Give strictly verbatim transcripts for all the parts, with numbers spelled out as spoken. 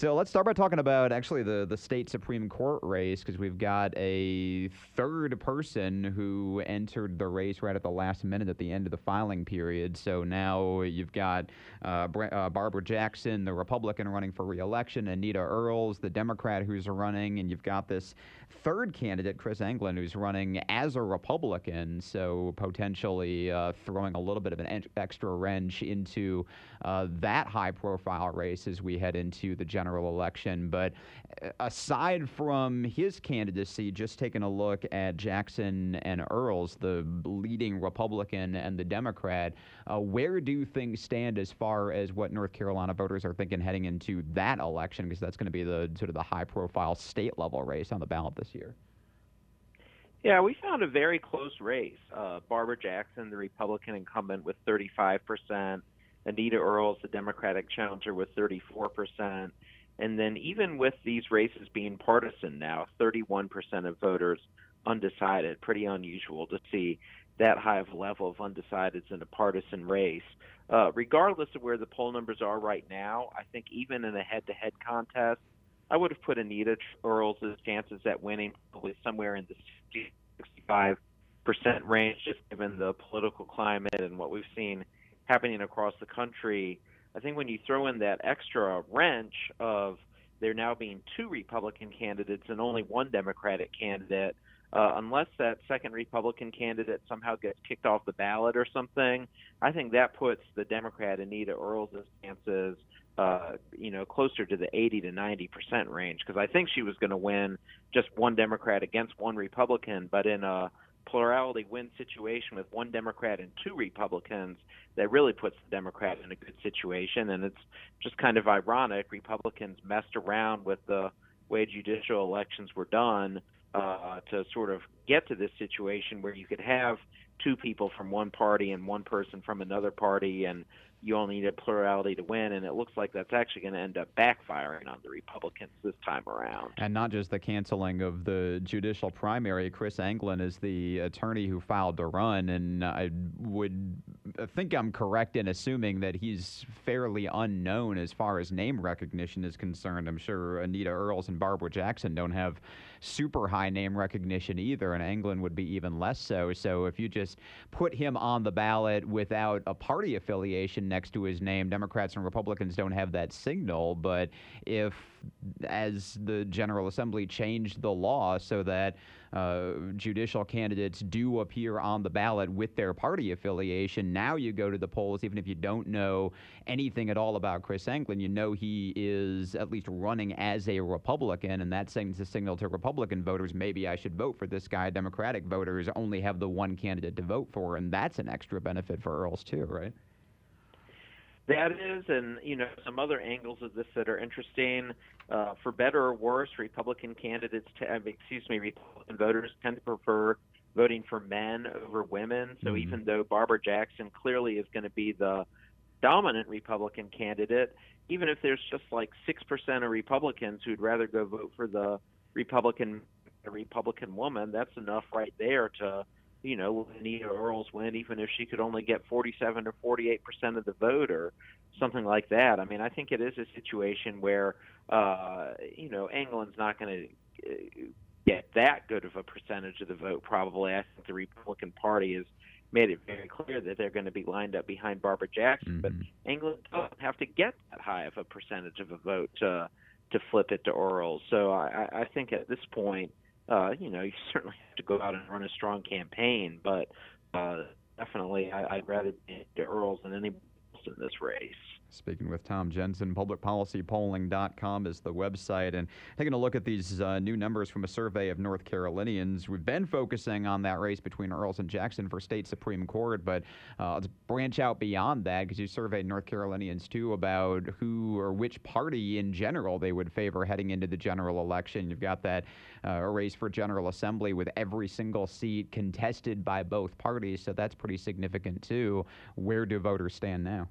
So let's start by talking about actually the, the state Supreme Court race because we've got a third person who entered the race right at the last minute at the end of the filing period. So now you've got uh, Bra- uh, Barbara Jackson, the Republican running for re-election, Anita Earls, the Democrat who's running, and you've got this third candidate, Chris Anglin, who's running as a Republican, so potentially uh, throwing a little bit of an en- extra wrench into uh, that high-profile race as we head into the general election. But uh, aside from his candidacy, just taking a look at Jackson and Earls, the leading Republican and the Democrat, uh, where do things stand as far as what North Carolina voters are thinking heading into that election? Because that's going to be the sort of the high-profile state-level race on the ballot this year. Yeah, we found a very close race. Uh, Barbara Jackson, the Republican incumbent, with thirty-five percent. Anita Earls, the Democratic challenger, with thirty-four percent. And then even with these races being partisan now, thirty-one percent of voters undecided. Pretty unusual to see that high of a level of undecideds in a partisan race. Uh, regardless of where the poll numbers are right now, I think even in a head-to-head contest, I would have put Anita Earls' chances at winning probably somewhere in the sixty, sixty-five percent range, just given the political climate and what we've seen happening across the country. I think when you throw in that extra wrench of there now being two Republican candidates and only one Democratic candidate, uh, unless that second Republican candidate somehow gets kicked off the ballot or something, I think that puts the Democrat Anita Earls' chances uh, you know, closer to the eighty to ninety percent range, because I think she was going to win just one Democrat against one Republican, but in a plurality win situation with one Democrat and two Republicans, that really puts the Democrat in a good situation. And it's just kind of ironic. Republicans messed around with the way judicial elections were done uh, to sort of get to this situation where you could have two people from one party and one person from another party, and you only need a plurality to win, and it looks like that's actually going to end up backfiring on the Republicans this time around. And not just the canceling of the judicial primary. Chris Anglin is the attorney who filed to run, and I would think I'm correct in assuming that he's fairly unknown as far as name recognition is concerned. I'm sure Anita Earls and Barbara Jackson don't have super high name recognition either, and Anglin would be even less so. So if you just put him on the ballot without a party affiliation next to his name, Democrats and Republicans don't have that signal. But if, as the General Assembly changed the law so that uh, judicial candidates do appear on the ballot with their party affiliation, now you go to the polls, even if you don't know anything at all about Chris Anglin, you know he is at least running as a Republican, and that sends a signal to Republican voters, maybe I should vote for this guy. Democratic voters only have the one candidate to vote for, and that's an extra benefit for Earls too, right? That is, and you know, some other angles of this that are interesting. Uh, for better or worse, Republican candidates, t- excuse me, Republican voters tend to prefer voting for men over women. So mm-hmm. even though Barbara Jackson clearly is going to be the dominant Republican candidate, even if there's just like six percent of Republicans who'd rather go vote for the Republican a Republican woman, that's enough right there to, you know, Anita Earls win, even if she could only get forty-seven or forty-eight percent of the vote or something like that. I mean, I think it is a situation where, uh, you know, Anglin's not going to get that good of a percentage of the vote, probably. I think the Republican Party has made it very clear that they're going to be lined up behind Barbara Jackson, mm-hmm. but Anglin doesn't have to get that high of a percentage of a vote to, to flip it to Earls. So I, I think at this point, Uh, you know, you certainly have to go out and run a strong campaign, but uh, definitely I, I'd rather be to Earls than anybody else in this race. Speaking with Tom Jensen, public policy polling dot com is the website. And taking a look at these uh, new numbers from a survey of North Carolinians, we've been focusing on that race between Earls and Jackson for state Supreme Court, but uh, let's branch out beyond that because you surveyed North Carolinians, too, about who or which party in general they would favor heading into the general election. You've got that uh, race for General Assembly with every single seat contested by both parties, so that's pretty significant, too. Where do voters stand now?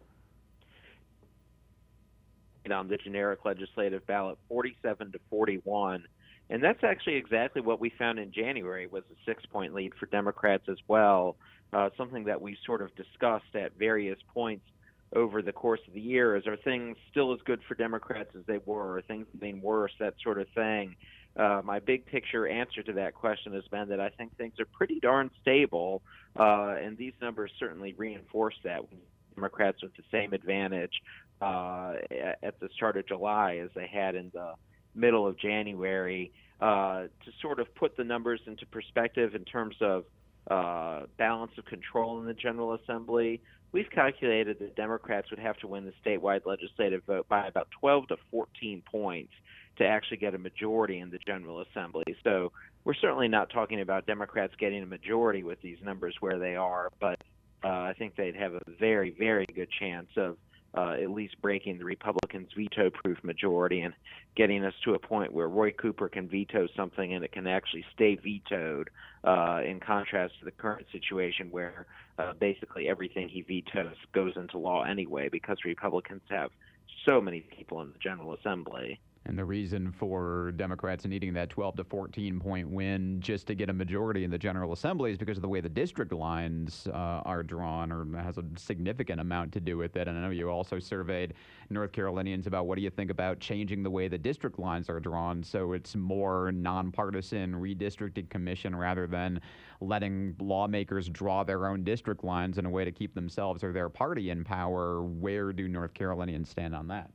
On the generic legislative ballot, forty-seven to forty-one, and that's actually exactly what we found in January was a six-point lead for Democrats as well, uh, something that we sort of discussed at various points over the course of the year is, are things still as good for Democrats as they were? Are things getting worse? That sort of thing. Uh, my big picture answer to that question has been that I think things are pretty darn stable, uh, and these numbers certainly reinforce that. Democrats with the same advantage uh, at the start of July as they had in the middle of January. Uh, to sort of put the numbers into perspective in terms of uh, balance of control in the General Assembly, we've calculated that Democrats would have to win the statewide legislative vote by about twelve to fourteen points to actually get a majority in the General Assembly. So we're certainly not talking about Democrats getting a majority with these numbers where they are, but uh, I think they'd have a very, very good chance of uh, at least breaking the Republicans' veto-proof majority and getting us to a point where Roy Cooper can veto something and it can actually stay vetoed, uh, in contrast to the current situation where uh, basically everything he vetoes goes into law anyway because Republicans have so many people in the General Assembly. And the reason for Democrats needing that twelve to fourteen point win just to get a majority in the General Assembly is because of the way the district lines uh, are drawn, or has a significant amount to do with it. And I know you also surveyed North Carolinians about what do you think about changing the way the district lines are drawn so it's more nonpartisan redistricted commission rather than letting lawmakers draw their own district lines in a way to keep themselves or their party in power. Where do North Carolinians stand on that?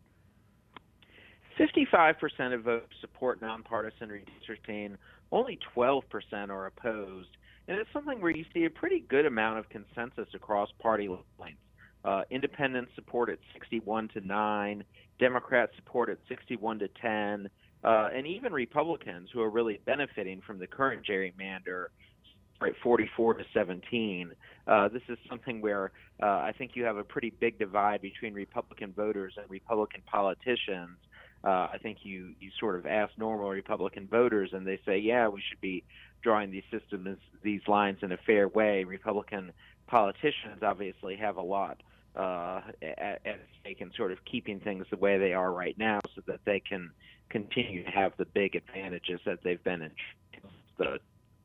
fifty-five percent of votes support nonpartisan redistricting. Only twelve percent are opposed. And it's something where you see a pretty good amount of consensus across party lines. Uh, independents support at sixty-one to nine. Democrats support at sixty-one to ten. Uh, and even Republicans, who are really benefiting from the current gerrymander, right, forty-four to seventeen. Uh, this is something where uh, I think you have a pretty big divide between Republican voters and Republican politicians. Uh, I think you, you sort of ask normal Republican voters, and they say, yeah, we should be drawing these systems, these lines in a fair way. Republican politicians obviously have a lot uh, at, at stake in sort of keeping things the way they are right now so that they can continue to have the big advantages that they've been in the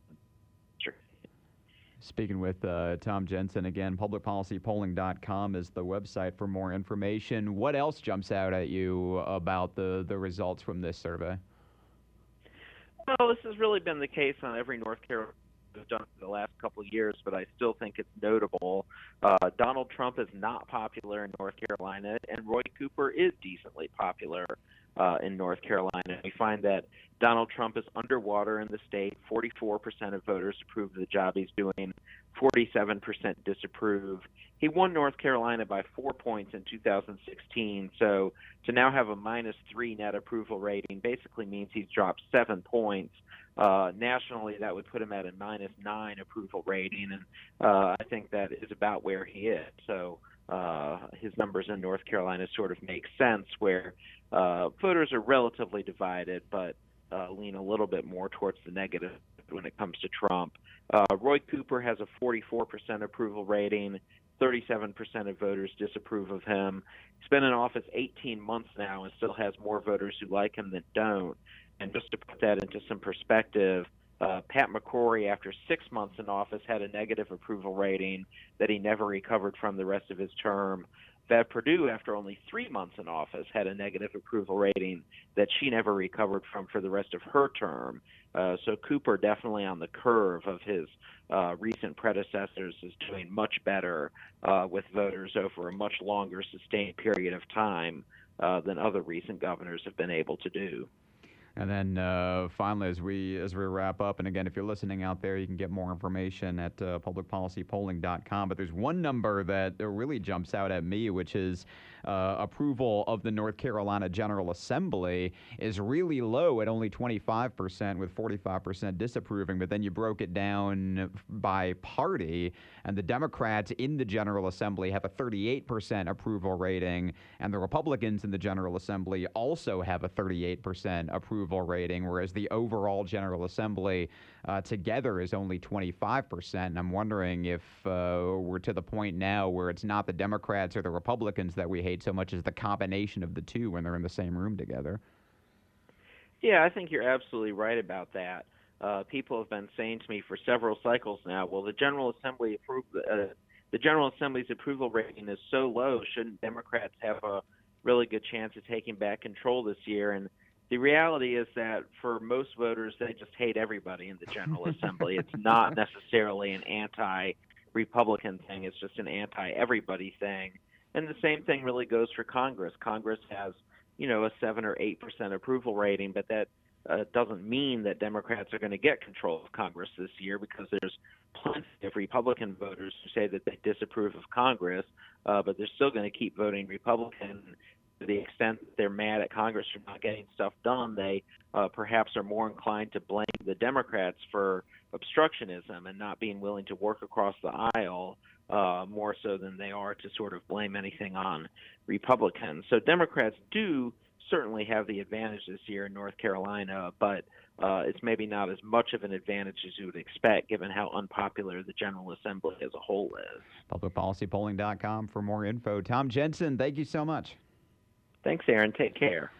Speaking with uh, Tom Jensen again, public policy polling dot com is the website for more information. What else jumps out at you about the, the results from this survey? Well, this has really been the case on every North Carolina has done for the last couple of years, but I still think it's notable. Uh, Donald Trump is not popular in North Carolina, and Roy Cooper is decently popular uh, in North Carolina. We find that Donald Trump is underwater in the state. forty-four percent of voters approve of the job he's doing. forty-seven percent disapprove. He won North Carolina by four points in two thousand sixteen, so to now have a minus three net approval rating basically means he's dropped seven points. Uh, nationally, that would put him at a minus nine approval rating, and uh, I think that is about where he is. So uh, his numbers in North Carolina sort of make sense, where uh, voters are relatively divided, but uh, lean a little bit more towards the negative when it comes to Trump. Uh, Roy Cooper has a forty-four percent approval rating. thirty-seven percent of voters disapprove of him. He's been in office eighteen months now and still has more voters who like him than don't. And just to put that into some perspective, uh, Pat McCrory, after six months in office, had a negative approval rating that he never recovered from the rest of his term. Bev Perdue, after only three months in office, had a negative approval rating that she never recovered from for the rest of her term. Uh, so Cooper, definitely on the curve of his uh, recent predecessors, is doing much better uh, with voters over a much longer sustained period of time uh, than other recent governors have been able to do. And then uh, finally, as we as we wrap up, and again, if you're listening out there, you can get more information at uh, public policy polling dot com. But there's one number that really jumps out at me, which is uh, approval of the North Carolina General Assembly is really low at only twenty-five percent, with forty-five percent disapproving. But then you broke it down by party, and the Democrats in the General Assembly have a thirty-eight percent approval rating, and the Republicans in the General Assembly also have a thirty-eight percent approval rating, whereas the overall General Assembly uh, together is only twenty-five percent. And I'm wondering if uh, we're to the point now where it's not the Democrats or the Republicans that we hate so much as the combination of the two when they're in the same room together. Yeah, I think you're absolutely right about that. Uh, people have been saying to me for several cycles now, well, the General Assembly approved, uh, the General Assembly's approval rating is so low, shouldn't Democrats have a really good chance of taking back control this year? And the reality is that for most voters, they just hate everybody in the General Assembly. It's not necessarily an anti-Republican thing. It's just an anti-everybody thing. And the same thing really goes for Congress. Congress has, you know, a seven or eight percent approval rating, but that uh, doesn't mean that Democrats are going to get control of Congress this year, because there's plenty of Republican voters who say that they disapprove of Congress, uh, but they're still going to keep voting Republican. To the extent that they're mad at Congress for not getting stuff done, they uh, perhaps are more inclined to blame the Democrats for obstructionism and not being willing to work across the aisle, uh, more so than they are to sort of blame anything on Republicans. So Democrats do certainly have the advantage this year in North Carolina, but uh, it's maybe not as much of an advantage as you would expect, given how unpopular the General Assembly as a whole is. public policy polling dot com for more info. Tom Jensen, thank you so much. Thanks, Aaron. Take care.